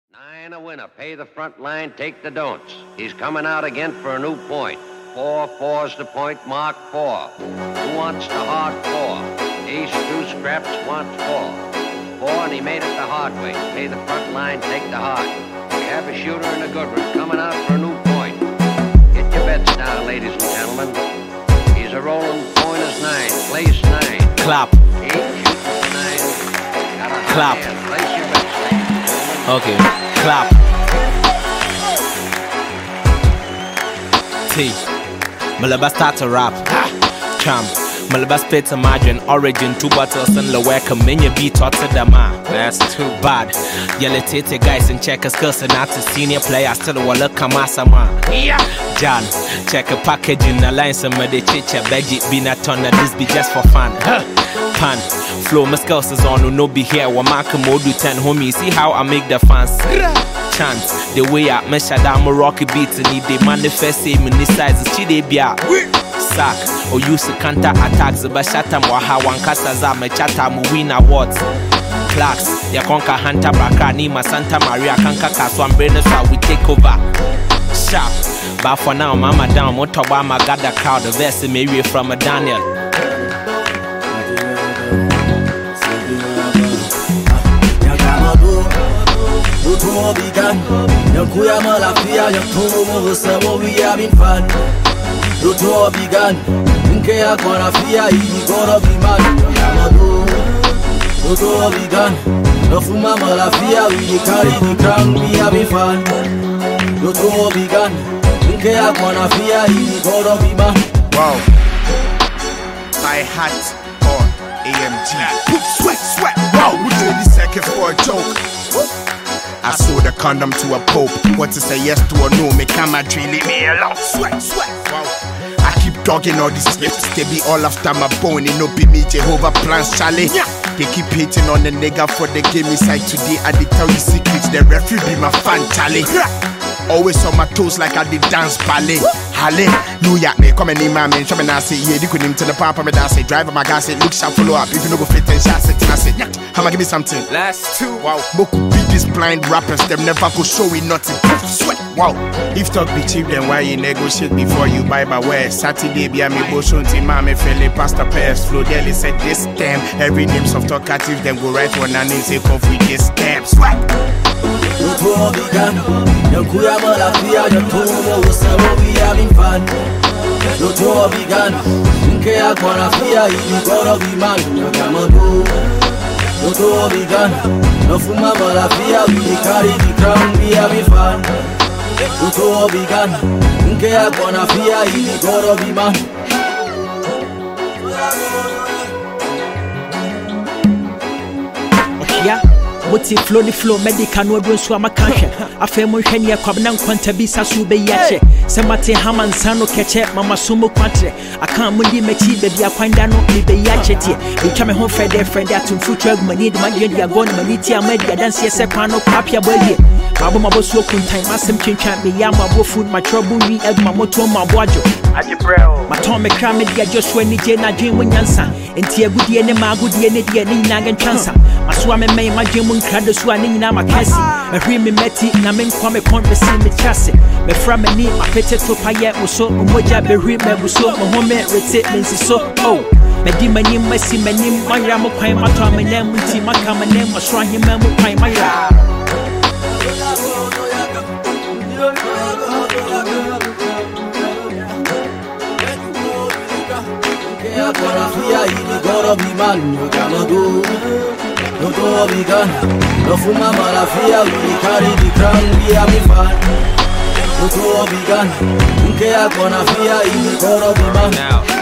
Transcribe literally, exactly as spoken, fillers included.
Nine a winner. Pay the front line, take the don'ts. He's coming out again for a new point. Four, four's the point, mark four. Who wants the hard four? Ace, two scraps, wants four. Four, and he made it the hard way. Pay the front line, take the hard. We have a shooter and a good one coming out for a new point. Get your bets down, ladies and gentlemen. He's a rolling pointers nine, place nine. Clap. Eight, shooting nine. Got a Clap. hand. Place your bets, ladies and gentlemen. Okay, clap. T. Malaba start to rap. Champ. Malaba spit to margin. Origin, two bottles and low welcome. Many beat to the man. That's too bad. Yellow titty guys and checkers cursing out to senior player. Still will look kamasa man. Yeah. John, check a package in the line. Some of the chicha veggie be not on this be just for fun. Pan. Flow, my skills is on, no be here. One mark mode do ten homie. See how I make the fans chant. The way I measure down my rocky beats and if they manifest same in this size, she they be a sack or use the counter attacks. But shatam or how one casaza me chatam win awards. Clacks, ya conquer hunter braka nima Santa Maria kanka kaswan brain so we take over. Sharp, but for now, mama down, Motobama got the crowd, the verse Mary from a Daniel. Tout began, y'a couillard mal à fia, y'a tout mon cerveau, we having fun. Tout began, nke ya kona fia, il gonna be man. Yamado, tout began, no fuma mal à fia, we carry the crown, we having fun. Tout began, nke ya kona fia, il gonna be man. Wow, my hat on A M G. Poof, sweat, sweat. Wow, we twenty seconds for a joke. I sold a condom to a pope. What to say yes to a no? Me come and leave me alone. Sweat, sweat. Wow. I keep dogging all these slips. They be all after my bone. It no be me Jehovah plans, Charlie. Yeah. They keep hating on the nigga for the game inside today. I they tell you secrets. The referee be my fan, Charlie. Yeah. Always on my toes like I did dance ballet. Halle, New York, me come and name my man. Show me now say, yeah, you could name to the papa. Me dance, say, driver my gas, say, look, shall follow up. If you no go fit and shot, say, I say, yeah, how give me something? Last two. Wow, Moku beat these blind rappers, them never go show it nothing. Sweat, wow. If talk be cheap, then why you negotiate before you buy my wares? Saturday, be a me boshon, team, me fele, pastor pairs, flow, daily said this damn. Every names of talkative, them go right one and they say, come with this damn. Sweat. Tout began, y'a couillard mal à fia, y'a tout mon cerveau, we having fun. Tout began, nke ya kona fia, il gonna be man. Yamado, tout began, no fuma mal à fia, we carry the crown, we having fun. Tout began, nke ya kona fia, il gonna be man. Yeah. What's it flow the flow medical no do so amakanhwe afa mo hwe ne kwabna nkwanta bi sa so be yache se mate haman sano keche mama sumo kwatre aka mo di mechi be bia kwanda no be be yache tie be twa me ho fede friend atum future agmani de magi dia go no mani tie amadi dance ye se kwan no kwapia bolie mabo mabo so kuntan masem twentwan me ya mabo food my trouble we agma moto mabo ajo aje breo maton me kra me dia just when je na dwen mo nyansa enti agudie ne ma agudie ne dia ne nyina gan chansa maso me me ma dwen mo krado so ani nyina makasi ehwe me meti na me nkwa me kon me si me chase me fra me ni ma pete to paye mo so moja be hwe me buso mo ho me rete me nsi so oh me di mani masi mani maya mo kwan mato me na muti maka me na mo so ahema mo kwan maya Ya kona fia, il gonna be man. Yamado. Tout began, no fuma mal à fia, we carry the crown, we having fun. Tout began, nke ya kona fia, il gonna be man.